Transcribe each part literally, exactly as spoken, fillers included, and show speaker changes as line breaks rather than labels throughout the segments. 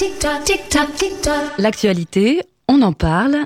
L'actualité, on en parle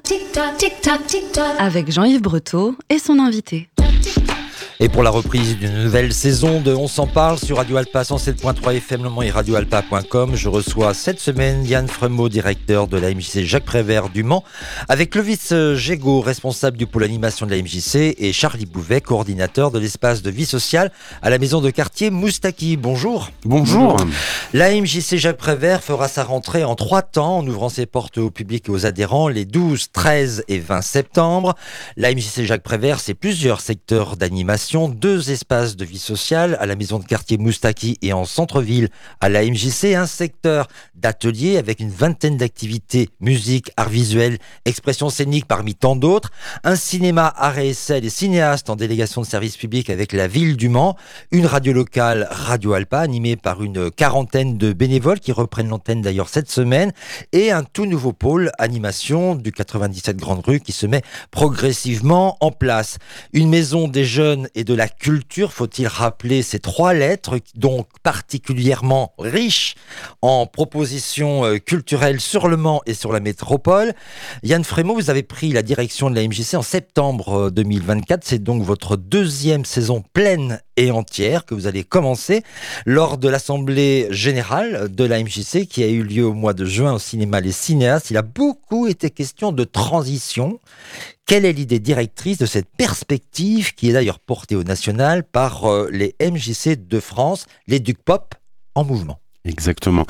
avec Jean-Yves Breteau et son invité.
Et pour la reprise d'une nouvelle saison de On s'en parle sur Radio Alpa cent sept point trois F M Le Mans et radio alpa point com, je reçois cette semaine Yann Frémaux, directeur de la M J C Jacques Prévert du Mans, avec Clovis Gégaud, responsable du pôle animation de la M J C, et Charlie Bouvet, coordinateur de l'espace de vie sociale à la maison de quartier Moustaki. Bonjour.
Bonjour.
La M J C Jacques Prévert fera sa rentrée en trois temps en ouvrant ses portes au public et aux adhérents les douze, treize et vingt septembre. La M J C Jacques Prévert, c'est plusieurs secteurs d'animation, deux espaces de vie sociale à la maison de quartier Moustaki et en centre-ville à la M J C, un secteur d'ateliers avec une vingtaine d'activités, musique, art visuel, expression scénique parmi tant d'autres, un cinéma, art et essai, des cinéastes en délégation de service public avec la ville du Mans, une radio locale, Radio Alpa, animée par une quarantaine de bénévoles qui reprennent l'antenne d'ailleurs cette semaine, et un tout nouveau pôle animation du quatre-vingt-dix-sept Grande Rue qui se met progressivement en place. Une maison des jeunes et de la culture, faut-il rappeler ces trois lettres, donc particulièrement riches en propositions culturelles sur le Mans et sur la métropole. Yann Frémaux, vous avez pris la direction de la M J C en septembre deux mille vingt-quatre, c'est donc votre deuxième saison pleine et entière que vous allez commencer lors de l'Assemblée Générale de la M J C qui a eu lieu au mois de juin au cinéma Les Cinéastes. Il a beaucoup été question de transition. Quelle est l'idée directrice de cette perspective qui est d'ailleurs portée au national par euh, les M J C de France, les Duc Pop en mouvement?
Exactement.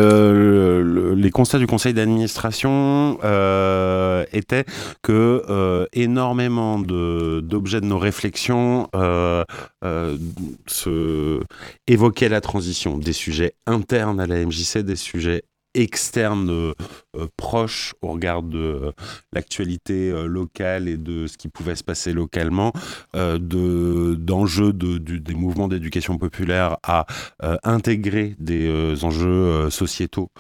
Le, le, les constats du conseil d'administration euh, étaient que euh, énormément de, d'objets de nos réflexions euh, euh, se, évoquaient la transition, des sujets internes à la M J C, des sujets externes euh, euh, proches au regard de euh, l'actualité euh, locale et de ce qui pouvait se passer localement, euh, de, d'enjeux de, du, des mouvements d'éducation populaire à euh, intégrer des euh, enjeux euh, sociétaux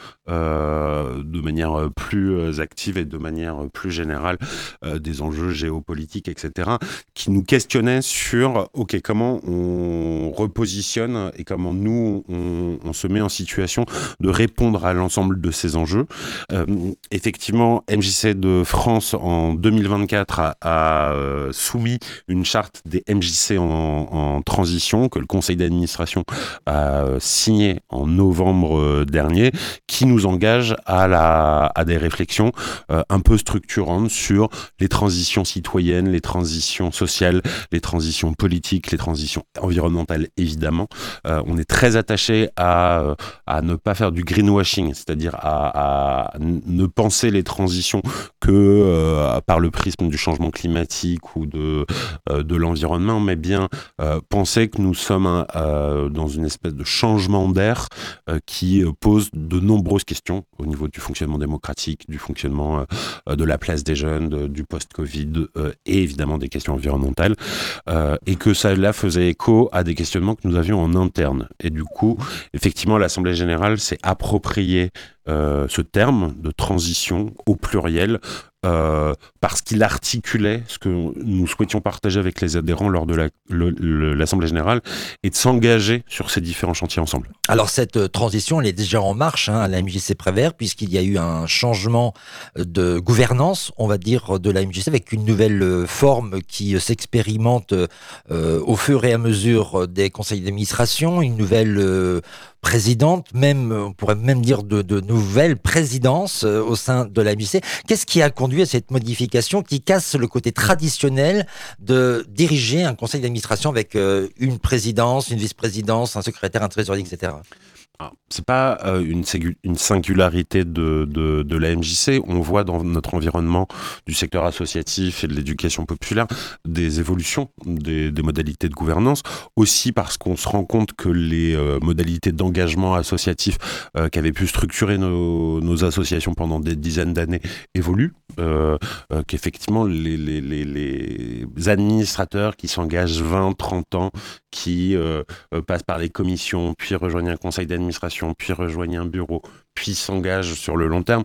euh, de manière plus euh, active et de manière plus générale, euh, des enjeux géopolitiques, et cetera, qui nous questionnaient sur ok, comment on repositionne et comment nous, on, on se met en situation de répondre à l'ensemble de ces enjeux. Euh, effectivement, M J C de France en deux mille vingt-quatre a, a euh, soumis une charte des M J C en, en transition que le conseil d'administration a euh, signée en novembre euh, dernier, qui nous engage à, la, à des réflexions euh, un peu structurantes sur les transitions citoyennes, les transitions sociales, les transitions politiques, les transitions environnementales, évidemment. Euh, on est très attaché à, à ne pas faire du greenwashing, c'est-à-dire à, à ne penser les transitions que euh, par le prisme du changement climatique ou de, euh, de l'environnement, mais bien euh, penser que nous sommes euh, dans une espèce de changement d'air euh, qui pose de nombreuses questions au niveau du fonctionnement démocratique, du fonctionnement euh, de la place des jeunes, de, du post-Covid euh, et évidemment des questions environnementales, euh, et que cela faisait écho à des questionnements que nous avions en interne. Et du coup, effectivement, l'Assemblée Générale s'est appropriée Euh, ce terme de transition au pluriel euh, parce qu'il articulait ce que nous souhaitions partager avec les adhérents lors de la, le, le, l'Assemblée Générale et de s'engager sur ces différents chantiers ensemble.
Alors cette transition, elle est déjà en marche hein, à la M J C Prévert puisqu'il y a eu un changement de gouvernance, on va dire, de la M J C avec une nouvelle forme qui s'expérimente euh, au fur et à mesure des conseils d'administration, une nouvelle euh, présidente, même, on pourrait même dire de, de nouvelles présidences euh, au sein de la M J C. Qu'est-ce qui a conduit à cette modification qui casse le côté traditionnel de diriger un conseil d'administration avec euh, une présidence, une vice-présidence, un secrétaire, un trésorier, et cetera?
Alors, c'est pas euh, une, une singularité de, de, de la M J C. On voit dans notre environnement du secteur associatif et de l'éducation populaire des évolutions des, des modalités de gouvernance, aussi parce qu'on se rend compte que les euh, modalités d'engagement associatif euh, qui avaient pu structurer nos, nos associations pendant des dizaines d'années évoluent, euh, euh, qu'effectivement les, les, les, les administrateurs qui s'engagent vingt, trente ans, qui euh, euh, passent par les commissions, puis rejoignent un conseil d'administration, puis rejoignent un bureau, puis s'engagent sur le long terme,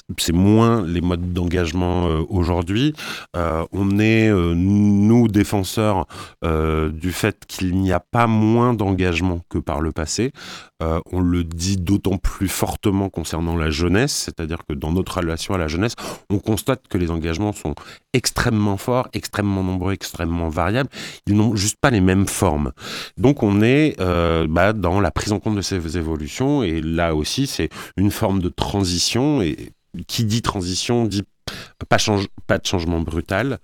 c'est moins les modes d'engagement euh, aujourd'hui. Euh, on est, euh, nous, défenseurs euh, du fait qu'il n'y a pas moins d'engagement que par le passé. Euh, on le dit d'autant plus fortement concernant la jeunesse, c'est-à-dire que dans notre relation à la jeunesse, on constate que les engagements sont extrêmement forts, extrêmement nombreux, extrêmement variables. Ils n'ont juste pas les mêmes formes. Donc on est euh, bah, dans la prise en compte de ces évolutions, et là aussi c'est une forme de transition, et qui dit transition dit pas, change, pas de changement brutal,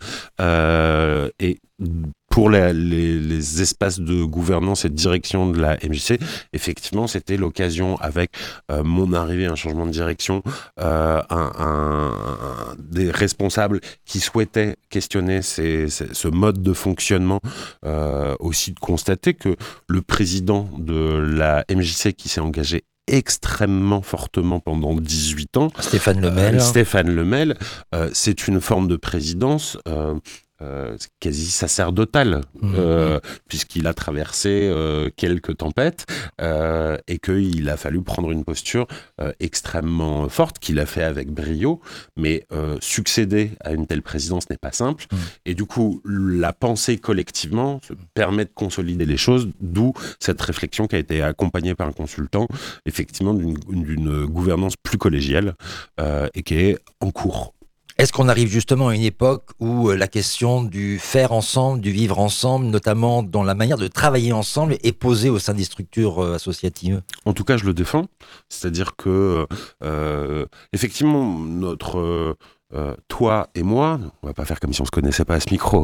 euh, et pour les, les, les espaces de gouvernance et de direction de la M J C, effectivement, c'était l'occasion, avec euh, mon arrivée, un changement de direction, euh, un, un, un, des responsables qui souhaitaient questionner ces, ces, ce mode de fonctionnement, euh, aussi de constater que le président de la M J C qui s'est engagé extrêmement fortement pendant dix-huit ans,
Stéphane Lemel,
euh, Stéphane Lemel, euh, c'est une forme de présidence euh, Euh, quasi sacerdotale, mmh. euh, puisqu'il a traversé euh, quelques tempêtes euh, et qu'il a fallu prendre une posture euh, extrêmement forte, qu'il a fait avec brio, mais euh, succéder à une telle présidence n'est pas simple, mmh. et du coup la pensée collectivement permet de consolider les choses, d'où cette réflexion qui a été accompagnée par un consultant, effectivement d'une, d'une gouvernance plus collégiale euh, et qui est en cours.
Est-ce qu'on arrive justement à une époque où la question du faire ensemble, du vivre ensemble, notamment dans la manière de travailler ensemble, est posée au sein des structures associatives ?
En tout cas, je le défends. C'est-à-dire que, euh, effectivement, notre... Euh, Euh, toi et moi, on va pas faire comme si on se connaissait pas à ce micro.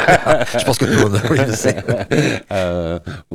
Je pense que tout le monde, oui, je sais.
Euh,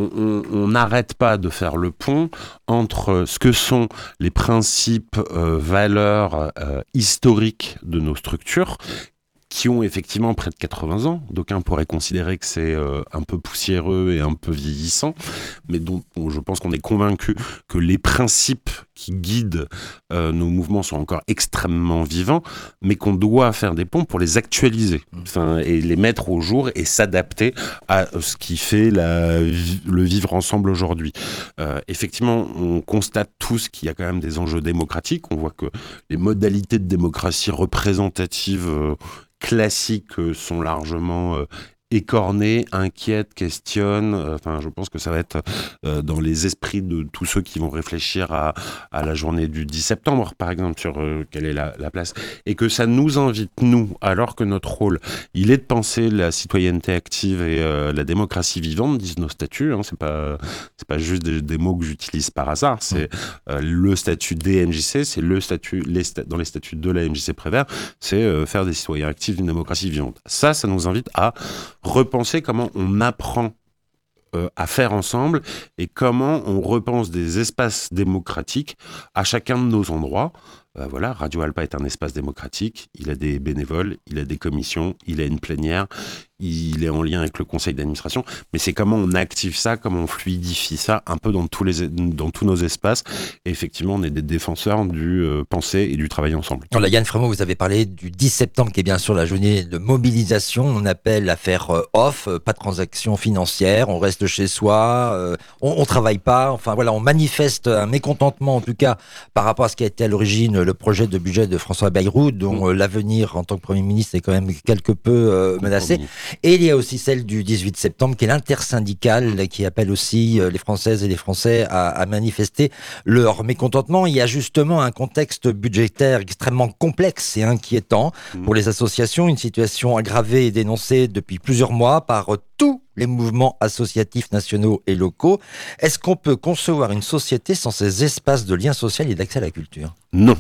on n'arrête pas de faire le pont entre ce que sont les principes, euh, valeurs euh, historiques de nos structures, qui ont effectivement près de quatre-vingts ans. D'aucuns pourraient considérer que c'est euh, un peu poussiéreux et un peu vieillissant, mais dont bon, je pense qu'on est convaincu que les principes qui guident euh, nos mouvements sont encore extrêmement vivants, mais qu'on doit faire des ponts pour les actualiser, enfin, et les mettre au jour et s'adapter à ce qui fait la, le vivre ensemble aujourd'hui. Euh, effectivement, on constate tous qu'il y a quand même des enjeux démocratiques. On voit que les modalités de démocratie représentative euh, classiques euh, sont largement euh, écornées, inquiètes, questionnent. Euh, enfin, je pense que ça va être euh, dans les esprits de tous ceux qui vont réfléchir à, à la journée du dix septembre, par exemple, sur euh, quelle est la, la place. Et que ça nous invite, nous, alors que notre rôle, il est de penser la citoyenneté active et euh, la démocratie vivante, disent nos statuts. Hein, c'est pas, c'est pas juste des, des mots que j'utilise par hasard. C'est euh, le statut des M J C, c'est le statut, les sta- dans les statuts de la M J C Prévert, c'est euh, faire des citoyens actifs d'une démocratie vivante. Ça, ça nous invite à repenser comment on apprend euh, à faire ensemble et comment on repense des espaces démocratiques à chacun de nos endroits. Euh, voilà, Radio Alpa est un espace démocratique, il a des bénévoles, il a des commissions, il a une plénière, il est en lien avec le conseil d'administration, mais c'est comment on active ça, comment on fluidifie ça un peu dans tous, les, dans tous nos espaces. Et effectivement, on est des défenseurs du euh, penser et du travail ensemble.
Alors, Yann Frémaux, vous avez parlé du dix septembre, qui est bien sûr la journée de mobilisation. On appelle à faire euh, off, euh, pas de transactions financières, on reste chez soi, euh, on ne travaille pas. Enfin voilà, on manifeste un mécontentement, en tout cas, par rapport à ce qui a été à l'origine le projet de budget de François Bayrou, dont euh, l'avenir en tant que Premier ministre est quand même quelque peu euh, menacé. Et il y a aussi celle du dix-huit septembre, qui est l'intersyndicale, qui appelle aussi les Françaises et les Français à, à manifester leur mécontentement. Il y a justement un contexte budgétaire extrêmement complexe et inquiétant pour les associations, une situation aggravée et dénoncée depuis plusieurs mois par tous les mouvements associatifs nationaux et locaux. Est-ce qu'on peut concevoir une société sans ces espaces de lien social et d'accès à la culture ?
Non.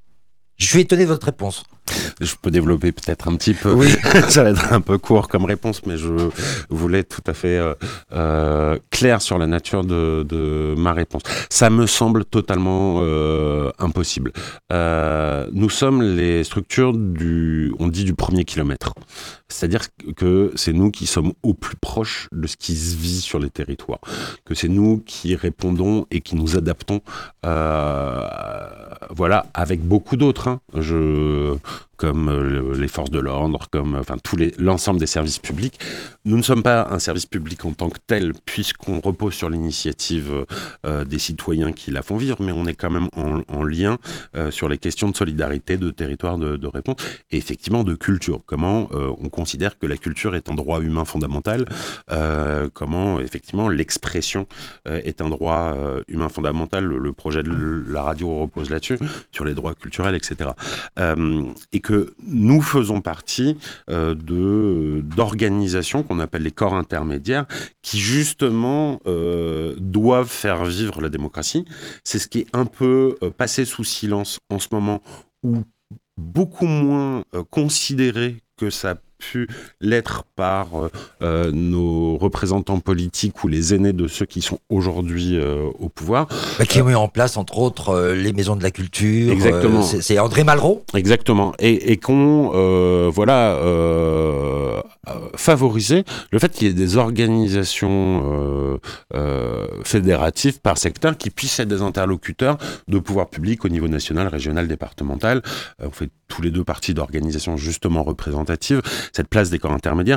Je suis étonné de votre réponse.
Je peux développer peut-être un petit peu.
Oui.
Ça va être un peu court comme réponse, mais je voulais être tout à fait euh, euh, clair sur la nature de, de ma réponse. Ça me semble totalement euh, impossible. Euh, nous sommes les structures du, on dit du premier kilomètre. C'est-à-dire que c'est nous qui sommes au plus proche de ce qui se vit sur les territoires. Que c'est nous qui répondons et qui nous adaptons, euh, voilà, avec beaucoup d'autres. Hein. Je... comme euh, les forces de l'ordre, comme enfin tous les l'ensemble des services publics. Nous ne sommes pas un service public en tant que tel, puisqu'on repose sur l'initiative euh, des citoyens qui la font vivre, mais on est quand même en, en lien euh, sur les questions de solidarité, de territoire, de, de réponse, et effectivement de culture. Comment euh, on considère que la culture est un droit humain fondamental, euh, comment effectivement l'expression euh, est un droit euh, humain fondamental. Le, le projet de la radio repose là-dessus, sur les droits culturels, et cetera. Euh, et que nous faisons partie euh, de, d'organisations qu'on appelle les corps intermédiaires, qui justement euh, doivent faire vivre la démocratie. C'est ce qui est un peu euh, passé sous silence en ce moment, ou beaucoup moins euh, considéré que ça a pu l'être par euh, nos représentants politiques ou les aînés de ceux qui sont aujourd'hui euh, au pouvoir.
Bah, qui ont mis en place, entre autres, euh, les maisons de la culture.
Exactement.
Euh, c'est, c'est André Malraux.
Exactement. Et, et qu'on, euh, voilà, euh, favorisé le fait qu'il y ait des organisations euh, euh, fédératives par secteur qui puissent être des interlocuteurs de pouvoir public au niveau national, régional, départemental. Euh, on fait tous les deux partie d'organisations justement représentatives. Cette place des corps intermédiaires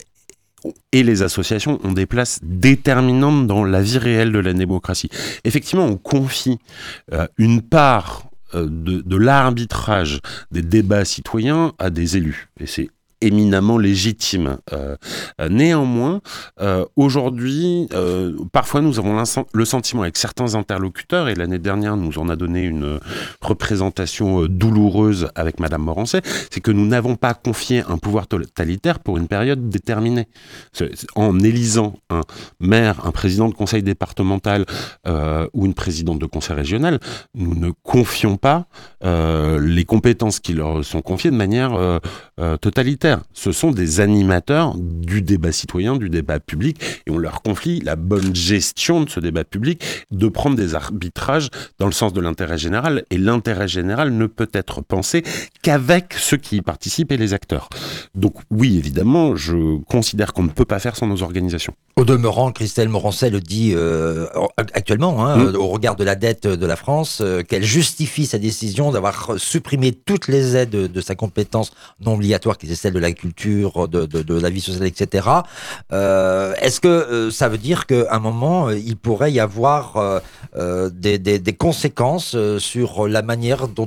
et les associations ont des places déterminantes dans la vie réelle de la démocratie. Effectivement, on confie euh, une part euh, de, de l'arbitrage des débats citoyens à des élus. Et c'est éminemment légitime. Euh, euh, néanmoins, euh, aujourd'hui, euh, parfois nous avons le sentiment avec certains interlocuteurs, et l'année dernière nous en a donné une représentation euh, douloureuse avec Madame Morancet, c'est que nous n'avons pas confié un pouvoir totalitaire pour une période déterminée. En élisant un maire, un président de conseil départemental euh, ou une présidente de conseil régional, nous ne confions pas euh, les compétences qui leur sont confiées de manière euh, euh, totalitaire. Ce sont des animateurs du débat citoyen, du débat public, et on leur confie la bonne gestion de ce débat public, de prendre des arbitrages dans le sens de l'intérêt général, et l'intérêt général ne peut être pensé qu'avec ceux qui y participent et les acteurs. Donc oui, évidemment, je considère qu'on ne peut pas faire sans nos organisations.
Au demeurant, Christelle Morancet le dit euh, actuellement, hein, mmh. au regard de la dette de la France, euh, qu'elle justifie sa décision d'avoir supprimé toutes les aides de, de sa compétence non obligatoire, qui est celle de la culture, de, de, de la vie sociale, et cetera. Euh, est-ce que euh, ça veut dire qu'à un moment, euh, il pourrait y avoir euh, euh, des, des, des conséquences euh, sur la manière dont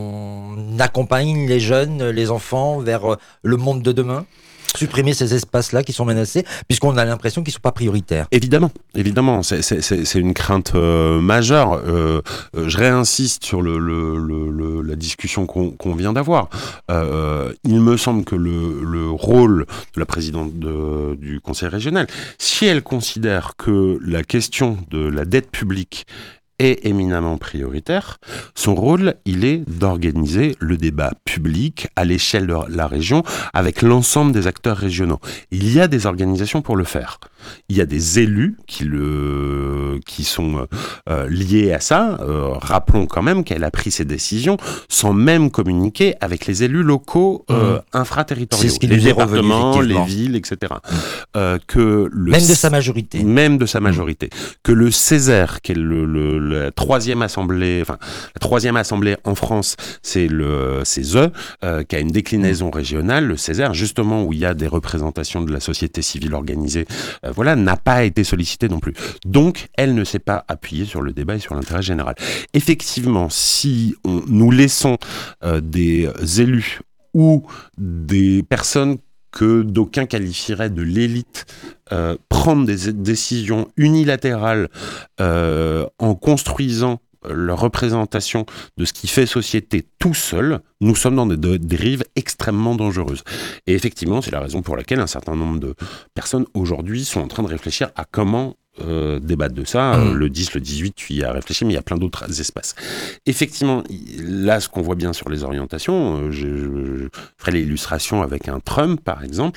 on accompagne les jeunes, les enfants vers euh, le monde de demain ? Supprimer ces espaces-là qui sont menacés, puisqu'on a l'impression qu'ils ne sont pas prioritaires.
Évidemment, évidemment, c'est, c'est, c'est une crainte euh, majeure. Euh, euh, je réinsiste sur le, le, le, le, la discussion qu'on, qu'on vient d'avoir. Euh, il me semble que le, le rôle de la présidente de, du conseil régional, si elle considère que la question de la dette publique est éminemment prioritaire, son rôle, il est d'organiser le débat public à l'échelle de la région avec l'ensemble des acteurs régionaux. Il y a des organisations pour le faire. Il y a des élus qui, le, qui sont euh, liés à ça. Euh, rappelons quand même qu'elle a pris ses décisions sans même communiquer avec les élus locaux euh, mmh. infraterritoriaux,
c'est ce qui
les
nous
départements,
revenu,
les villes, et cetera. Mmh. Euh, que le
même de sa majorité.
Même de sa majorité. Mmh. Que le Césaire, qui est le, le, la troisième assemblée, enfin la troisième assemblée en France, c'est le C E S E, euh, qui a une déclinaison mmh. régionale. Le Césaire, justement, où il y a des représentations de la société civile organisée, euh, voilà, n'a pas été sollicitée non plus. Donc, elle ne s'est pas appuyée sur le débat et sur l'intérêt général. Effectivement, si on, nous laissons euh, des élus ou des personnes que d'aucuns qualifieraient de l'élite euh, prendre des décisions unilatérales euh, en construisant leur représentation de ce qui fait société tout seul, nous sommes dans des dérives extrêmement dangereuses. Et effectivement, c'est la raison pour laquelle un certain nombre de personnes aujourd'hui sont en train de réfléchir à comment euh, débattre de ça. Mmh. Le dix, le dix-huit, tu y as réfléchi, mais il y a plein d'autres espaces. Effectivement, là, ce qu'on voit bien sur les orientations, euh, je, je ferai l'illustration avec un Trump, par exemple,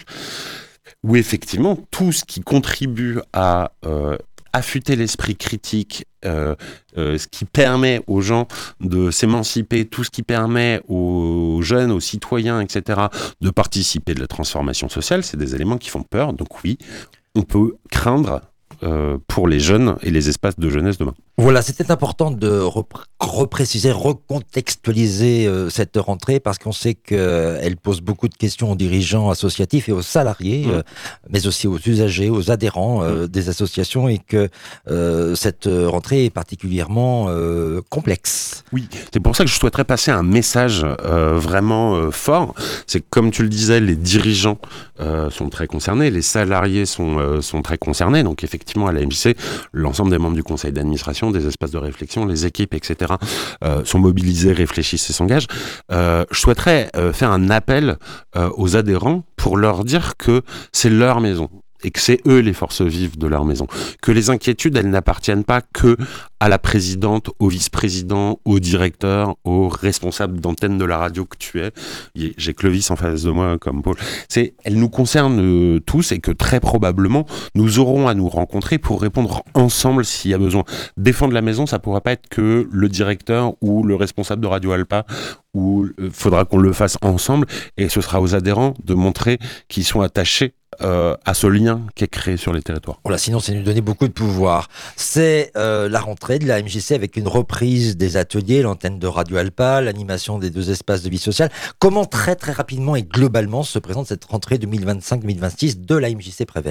où effectivement, tout ce qui contribue à euh, affûter l'esprit critique, euh, euh, ce qui permet aux gens de s'émanciper, tout ce qui permet aux jeunes, aux citoyens, et cetera, de participer de la transformation sociale, c'est des éléments qui font peur. Donc oui, on peut craindre euh, pour les jeunes et les espaces de jeunesse demain.
Voilà, c'était important de repr- repréciser, recontextualiser euh, cette rentrée parce qu'on sait qu'elle pose beaucoup de questions aux dirigeants associatifs et aux salariés, mmh. euh, mais aussi aux usagers, aux adhérents euh, mmh. des associations et que euh, cette rentrée est particulièrement euh, complexe.
Oui, c'est pour ça que je souhaiterais passer un message euh, vraiment euh, fort. C'est que, comme tu le disais, les dirigeants euh, sont très concernés, les salariés sont, euh, sont très concernés. Donc effectivement, à la M J C, l'ensemble des membres du conseil d'administration, des espaces de réflexion, les équipes, et cetera, euh, sont mobilisés, réfléchissent et s'engagent. Euh, je souhaiterais euh, faire un appel euh, aux adhérents pour leur dire que c'est leur maison et que c'est eux les forces vives de leur maison. Que les inquiétudes, elles n'appartiennent pas que à la présidente, au vice-président, au directeur, au responsable d'antenne de la radio que tu es. J'ai Clovis en face de moi comme Paul. C'est, elles nous concernent euh, tous et que très probablement, nous aurons à nous rencontrer pour répondre ensemble s'il y a besoin. Défendre la maison, ça ne pourra pas être que le directeur ou le responsable de Radio Alpa, où il euh, faudra qu'on le fasse ensemble et ce sera aux adhérents de montrer qu'ils sont attachés Euh, à ce lien qui est créé sur les territoires.
Voilà, sinon c'est nous donner beaucoup de pouvoir. C'est euh, la rentrée de la M J C avec une reprise des ateliers, l'antenne de Radio Alpa, l'animation des deux espaces de vie sociale. Comment très très rapidement et globalement se présente cette rentrée deux mille vingt-cinq deux mille vingt-six de la M J C Prévert ?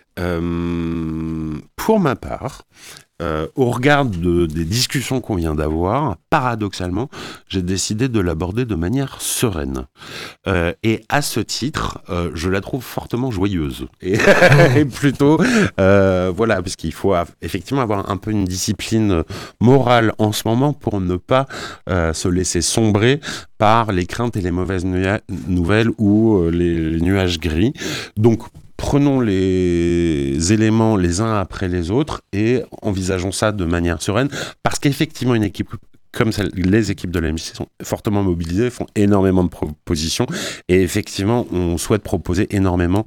euh, Pour ma part, Euh, au regard de, des discussions qu'on vient d'avoir, paradoxalement, j'ai décidé de l'aborder de manière sereine. Euh, et à ce titre, euh, je la trouve fortement joyeuse. Et, et plutôt, euh, voilà, parce qu'il faut av- effectivement avoir un peu une discipline morale en ce moment pour ne pas euh, se laisser sombrer par les craintes et les mauvaises nu- nouvelles ou euh, les, les nuages gris. Donc, prenons les éléments les uns après les autres et envisageons ça de manière sereine, parce qu'effectivement, une équipe comme celle, les équipes de la M J C sont fortement mobilisées, font énormément de propositions et effectivement, on souhaite proposer énormément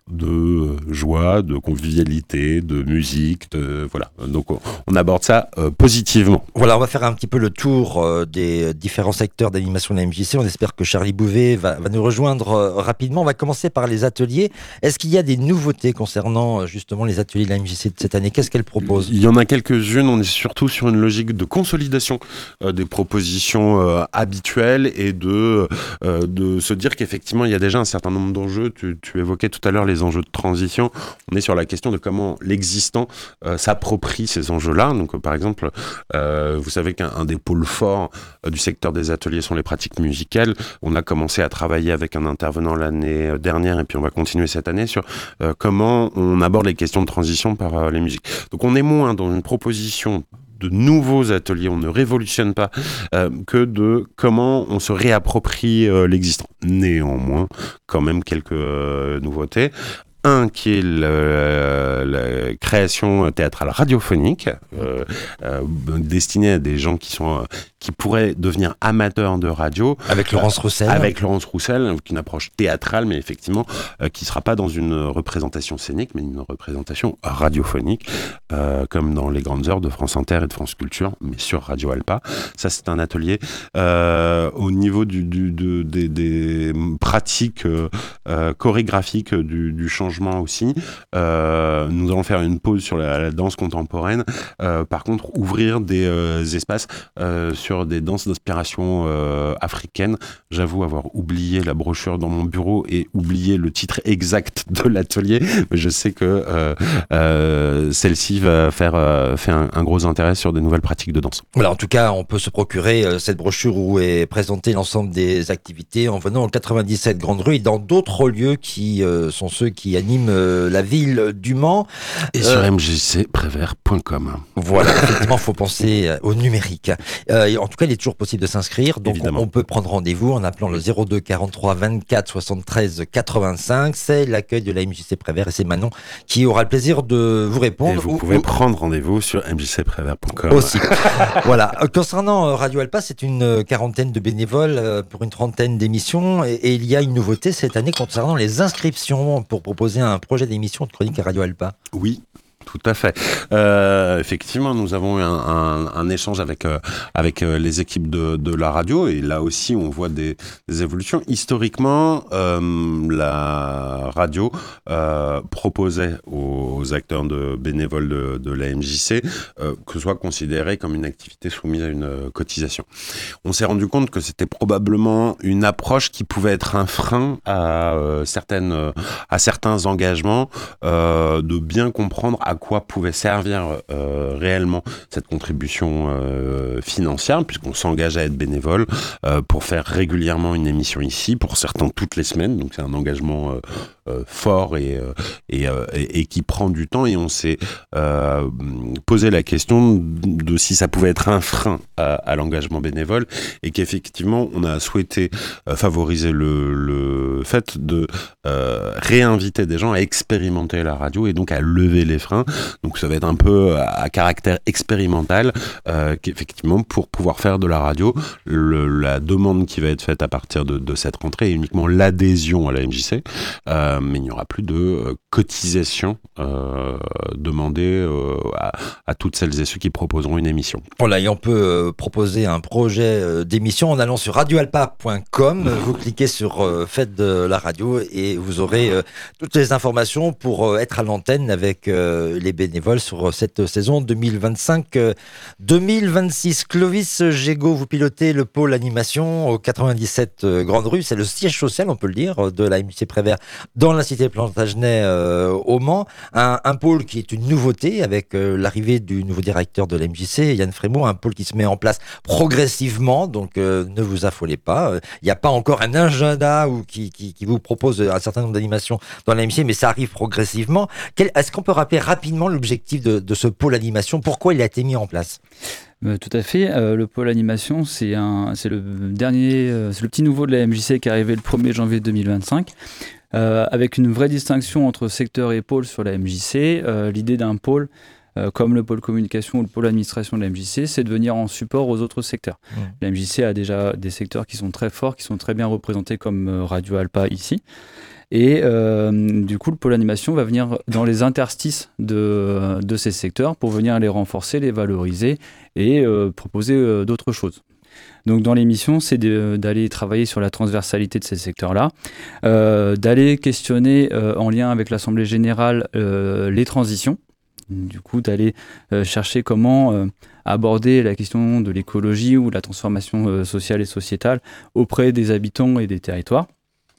de joie, de convivialité, de musique, de, voilà. Donc, on, on aborde ça euh, positivement.
Voilà, on va faire un petit peu le tour euh, des différents secteurs d'animation de la M J C. On espère que Charlie Bouvet va, va nous rejoindre euh, rapidement. On va commencer par les ateliers. Est-ce qu'il y a des nouveautés concernant euh, justement les ateliers de la M J C de cette année ? Qu'est-ce qu'elle propose ?
Il y en a quelques-unes. On est surtout sur une logique de consolidation euh, des propositions euh, habituelles et de, euh, de se dire qu'effectivement, il y a déjà un certain nombre d'enjeux. Tu, tu évoquais tout à l'heure les enjeux de transition. On est sur la question de comment l'existant euh, s'approprie ces enjeux-là. Donc, euh, par exemple, euh, vous savez qu'un un des pôles forts euh, du secteur des ateliers sont les pratiques musicales. On a commencé à travailler avec un intervenant l'année dernière et puis on va continuer cette année sur euh, comment on aborde les questions de transition par euh, les musiques. Donc, on est moins dans une proposition de nouveaux ateliers, on ne révolutionne pas, euh, que de comment on se réapproprie euh, l'existant. Néanmoins, quand même quelques euh, nouveautés. Un qui est le, la création théâtrale radiophonique, euh, euh, destinée à des gens qui sont, euh, qui pourraient devenir amateurs de radio.
Avec Laurence Roussel.
Avec Laurence Roussel, une approche théâtrale, mais effectivement, euh, qui ne sera pas dans une représentation scénique, mais une représentation radiophonique, euh, comme dans les grandes heures de France Inter et de France Culture, mais sur Radio Alpa. Ça, c'est un atelier. Euh, au niveau du, du, de, des, des pratiques euh, euh, chorégraphiques du, du changement aussi. Euh, nous allons faire une pause sur la, la danse contemporaine. Euh, par contre, ouvrir des euh, espaces euh, sur des danses d'inspiration euh, africaine. J'avoue avoir oublié la brochure dans mon bureau et oublié le titre exact de l'atelier, mais je sais que euh, euh, celle-ci va faire, euh, faire un, un gros intérêt sur des nouvelles pratiques de danse.
Voilà, en tout cas, on peut se procurer euh, cette brochure où est présenté l'ensemble des activités en venant au quatre-vingt-dix-sept Grande Rue et dans d'autres lieux qui euh, sont ceux qui anime euh, la ville du Mans.
Et euh, sur m j c prévert point com.
Voilà, effectivement, il faut penser euh, au numérique. Euh, en tout cas, il est toujours possible de s'inscrire. Donc, on, on peut prendre rendez-vous en appelant le zéro deux quarante-trois vingt-quatre soixante-treize quatre-vingt-cinq. C'est l'accueil de la M J C Prévert et c'est Manon qui aura le plaisir de vous répondre.
Et vous
ou,
pouvez
ou...
prendre rendez-vous sur m j c prévert point com.
Aussi. Voilà. Concernant Radio Alpa, c'est une quarantaine de bénévoles pour une trentaine d'émissions et, et il y a une nouveauté cette année concernant les inscriptions pour proposer un projet d'émission de chronique à Radio Alpa.
Oui. Tout à fait. Euh, effectivement, nous avons eu un, un, un échange avec euh, avec euh, les équipes de, de la radio, et là aussi on voit des, des évolutions. Historiquement, euh, la radio euh, proposait aux acteurs de bénévoles de, de la M J C euh, que ce soit considéré comme une activité soumise à une euh, cotisation. On s'est rendu compte que c'était probablement une approche qui pouvait être un frein à euh, certaines euh, à certains engagements, euh, de bien comprendre à quoi pouvait servir euh, réellement cette contribution euh, financière, puisqu'on s'engage à être bénévole euh, pour faire régulièrement une émission ici, pour certains toutes les semaines, donc c'est un engagement euh, euh, fort et, euh, et, euh, et, et qui prend du temps, et on s'est euh, posé la question de si ça pouvait être un frein à, à l'engagement bénévole, et qu'effectivement on a souhaité euh, favoriser le, le fait de euh, réinviter des gens à expérimenter la radio et donc à lever les freins. Donc ça va être un peu à caractère expérimental, euh, qu'effectivement pour pouvoir faire de la radio, le, la demande qui va être faite à partir de, de cette rentrée est uniquement l'adhésion à la M J C, euh, mais il n'y aura plus de euh, cotisation euh, demandée euh, à, à toutes celles et ceux qui proposeront une émission.
Voilà, et on peut euh, proposer un projet euh, d'émission en allant sur radio alpa point com. Vous cliquez sur euh, Faites de la radio et vous aurez euh, toutes les informations pour euh, être à l'antenne avec euh, les bénévoles sur cette saison deux mille vingt-cinq deux mille vingt-six. Clovis Gégaud, vous pilotez le pôle animation au quatre-vingt-dix-sept Grande Rue. C'est le siège social, on peut le dire, de la M J C Prévert dans la cité Plantagenet euh, au Mans. Un, un pôle qui est une nouveauté avec euh, l'arrivée du nouveau directeur de la M J C, Yann Frémaux, un pôle qui se met en place progressivement, donc euh, ne vous affolez pas. Il n'y a pas encore un agenda ou qui, qui, qui vous propose un certain nombre d'animations dans la M J C, mais ça arrive progressivement. Quel, est-ce qu'on peut rappeler rapidement l'objectif de, de ce pôle animation? Pourquoi il a été mis en place?
Euh, tout à fait. Euh, le pôle animation, c'est, un, c'est le dernier, euh, c'est le petit nouveau de la M J C qui est arrivé le premier janvier deux mille vingt-cinq. Euh, avec une vraie distinction entre secteur et pôle sur la M J C. Euh, l'idée d'un pôle, euh, comme le pôle communication ou le pôle administration de la M J C, c'est de venir en support aux autres secteurs. Mmh. La M J C a déjà des secteurs qui sont très forts, qui sont très bien représentés comme euh, Radio Alpa ici. Et euh, du coup, le pôle animation va venir dans les interstices de, de ces secteurs pour venir les renforcer, les valoriser et euh, proposer euh, d'autres choses. Donc dans l'émission, c'est de, d'aller travailler sur la transversalité de ces secteurs-là, euh, d'aller questionner euh, en lien avec l'Assemblée Générale euh, les transitions, du coup d'aller euh, chercher comment euh, aborder la question de l'écologie ou de la transformation euh, sociale et sociétale auprès des habitants et des territoires.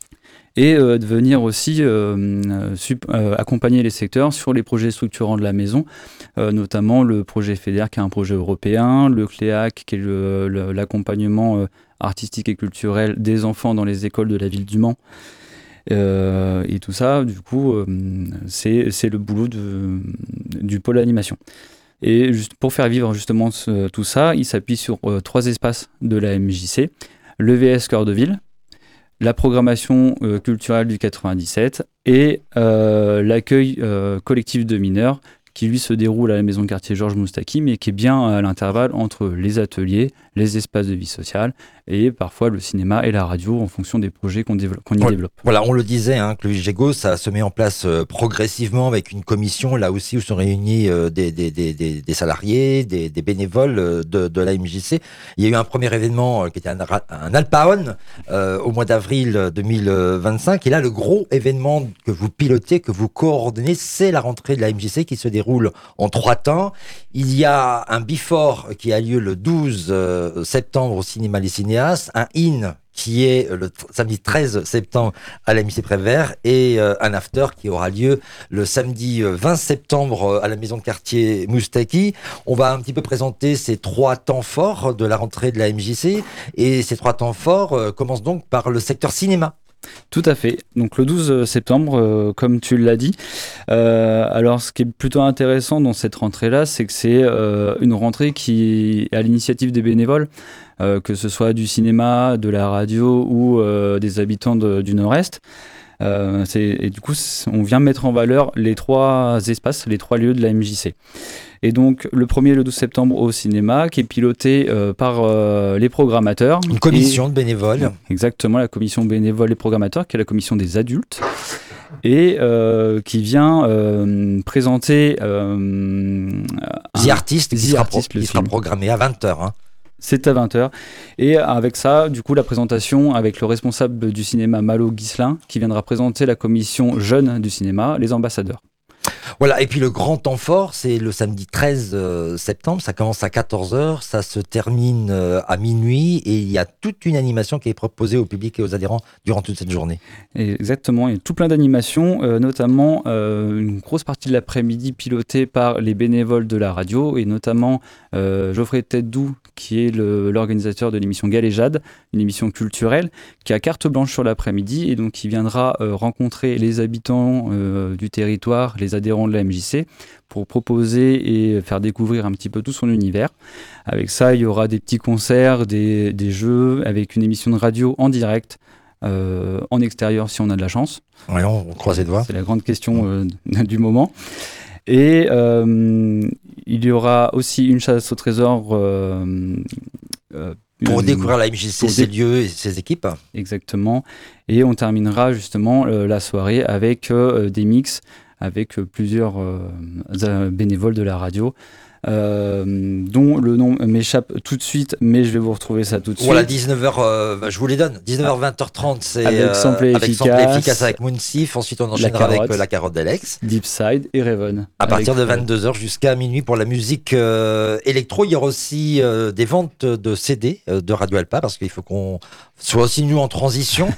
Et euh, de venir aussi euh, sup- euh, accompagner les secteurs sur les projets structurants de la maison, euh, notamment le projet FEDER qui est un projet européen, le C L E A C qui est le, le, l'accompagnement euh, artistique et culturel des enfants dans les écoles de la ville du Mans. Euh, et tout ça, du coup, euh, c'est, c'est le boulot de, du pôle animation. Et juste pour faire vivre justement ce, tout ça, il s'appuie sur euh, trois espaces de la M J C, le V S Cœur de Ville, la programmation euh, culturelle du quatre-vingt-dix-sept et euh, l'accueil euh, collectif de mineurs qui lui se déroule à la maison de quartier Georges Moustaki, mais qui est bien à l'intervalle entre les ateliers, les espaces de vie sociale et parfois le cinéma et la radio en fonction des projets qu'on, développe, qu'on y
voilà,
développe.
Voilà, on le disait, hein, Clovis Gégaud, ça se met en place euh, progressivement avec une commission, là aussi où sont réunis euh, des, des, des, des salariés, des, des bénévoles euh, de, de la M J C. Il y a eu un premier événement euh, qui était un, un Alpaon euh, au mois d'avril deux mille vingt-cinq, et là le gros événement que vous pilotez, que vous coordonnez, c'est la rentrée de la M J C qui se déroule en trois temps. Il y a un before qui a lieu le douze septembre au cinéma Les Cinéastes, un in qui est le t- samedi treize septembre à la M J C Prévert, et euh, un after qui aura lieu le samedi vingt septembre à la maison de quartier Moustaki. On va un petit peu présenter ces trois temps forts de la rentrée de la M J C, et ces trois temps forts euh, commencent donc par le secteur cinéma.
Tout à fait. Donc le douze septembre, euh, comme tu l'as dit. Euh, alors ce qui est plutôt intéressant dans cette rentrée-là, c'est que c'est euh, une rentrée qui est à l'initiative des bénévoles, euh, que ce soit du cinéma, de la radio ou euh, des habitants de, du Nord-Est. Euh, c'est, et du coup, on vient mettre en valeur les trois espaces, les trois lieux de la M J C. Et donc, le premier, le douze septembre, au cinéma, qui est piloté euh, par euh, les programmateurs.
Une commission
et,
de bénévoles.
Exactement, la commission bénévole et programmateurs, qui est la commission des adultes. et euh, qui vient euh, présenter euh,
The Artist, qui, sera,
Artist,
pro- qui sera programmé à vingt heures. Hein.
C'est à vingt heures. Et avec ça, du coup, la présentation avec le responsable du cinéma Malo Ghislain, qui viendra présenter la commission jeune du cinéma, Les Ambassadeurs.
Voilà, et puis le grand temps fort, c'est le samedi treize septembre, ça commence à quatorze heures, ça se termine à minuit, et il y a toute une animation qui est proposée au public et aux adhérents durant toute cette journée.
Exactement, il y a tout plein d'animations, euh, notamment euh, une grosse partie de l'après-midi pilotée par les bénévoles de la radio, et notamment euh, Geoffrey Tête-Doux, qui est le, l'organisateur de l'émission Galéjade, une émission culturelle, qui a carte blanche sur l'après-midi, et donc qui viendra euh, rencontrer les habitants euh, du territoire, les adhérents de la M J C, pour proposer et faire découvrir un petit peu tout son univers. Avec ça, il y aura des petits concerts, des, des jeux, avec une émission de radio en direct, euh, en extérieur si on a de la chance.
Ouais, on, on croise les doigts.
C'est la grande question euh, du moment. Et euh, il y aura aussi une chasse au trésor. Euh, euh,
pour
une,
découvrir la M J C,
dé-
ses lieux et ses équipes.
Exactement. Et on terminera justement euh, la soirée avec euh, des mix avec euh, plusieurs euh, bénévoles de la radio. Euh, dont le nom m'échappe tout de suite, mais je vais vous retrouver ça tout de suite.
Voilà, dix-neuf heures, euh, je vous les donne. dix-neuf heures, vingt heures trente, c'est
avec
euh,
Sample
avec
efficace,
Sample efficace avec Moonsif. Ensuite, on enchaînera avec euh, la carotte d'Alex.
Deepside et Raven.
À partir de
avec,
vingt-deux heures jusqu'à minuit pour la musique euh, électro. Il y aura aussi euh, des ventes de C D euh, de Radio Alpa parce qu'il faut qu'on soit aussi nous en transition.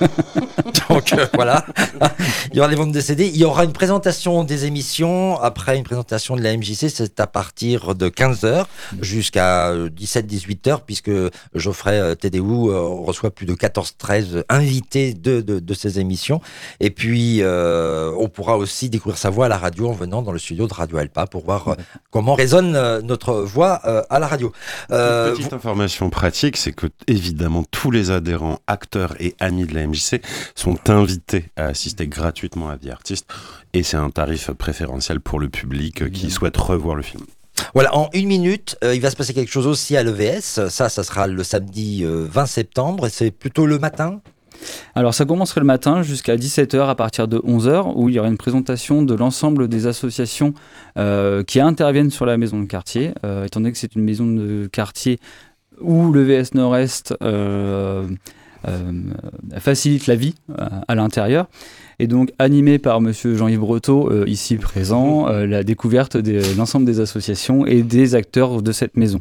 Donc euh, voilà, il y aura des ventes de C D. Il y aura une présentation des émissions. Après une présentation de la M J C, c'est à partir de quinze heures jusqu'à dix-sept dix-huit heures, puisque Geoffrey Tête-Doux euh, reçoit plus de quatorze treize invités de, de, de ces émissions. Et puis, euh, on pourra aussi découvrir sa voix à la radio en venant dans le studio de Radio Alpa pour voir euh, comment résonne euh, notre voix euh, à la radio.
Euh, Petite vous... information pratique, c'est que évidemment tous les adhérents, acteurs et amis de la M J C sont invités à assister gratuitement à The Artist, et c'est un tarif préférentiel pour le public qui souhaite revoir le film.
Voilà, en une minute, euh, il va se passer quelque chose aussi à l'E V S. Ça, ça sera le samedi euh, vingt septembre, et c'est plutôt le matin.
Alors ça commencerait le matin jusqu'à dix-sept heures à partir de onze heures, où il y aura une présentation de l'ensemble des associations euh, qui interviennent sur la maison de quartier, euh, étant donné que c'est une maison de quartier où le V S Nord-Est euh, euh, facilite la vie euh, à l'intérieur. Et donc animé par monsieur Jean-Yves Breteau, euh, ici présent, euh, la découverte de l'ensemble des associations et des acteurs de cette maison.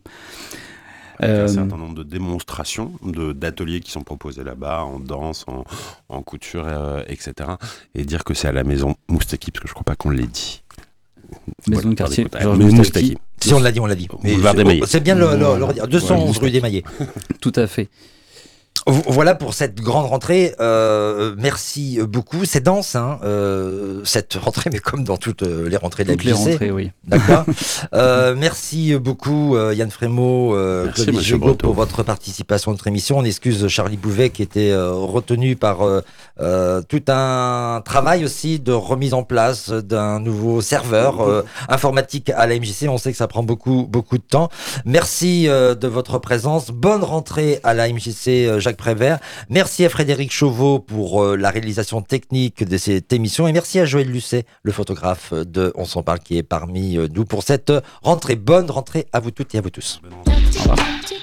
Euh, un certain nombre de démonstrations, de, d'ateliers qui sont proposés là-bas, en danse, en, en couture, euh, et cetera. Et dire que c'est à la maison Moustaki, parce que je ne crois pas qu'on l'ait dit.
Maison de quartier,
Georges Moustaki.
Si on l'a dit, on l'a dit. Mais c'est, c'est bien le, le, le redire. deux cent onze rue des Maillets.
Tout à fait.
Voilà pour cette grande rentrée. Euh, merci beaucoup. C'est dense, hein, euh, cette rentrée, mais comme dans toutes les rentrées de la M J C.
Toutes les rentrées, oui.
D'accord. euh, merci beaucoup, euh, Yann Frémaux, euh, Claude Gigot, pour votre participation à notre émission. On excuse Charlie Bouvet qui était euh, retenu par euh, euh, tout un travail aussi de remise en place d'un nouveau serveur euh, informatique à la M J C. On sait que ça prend beaucoup, beaucoup de temps. Merci euh, de votre présence. Bonne rentrée à la M J C, euh, Jacques Prévert. Merci à Frédéric Chauveau pour euh, la réalisation technique de cette émission, et merci à Joël Lucet, le photographe de On s'en parle, qui est parmi euh, nous pour cette rentrée. Bonne rentrée à vous toutes et à vous tous.
Au revoir.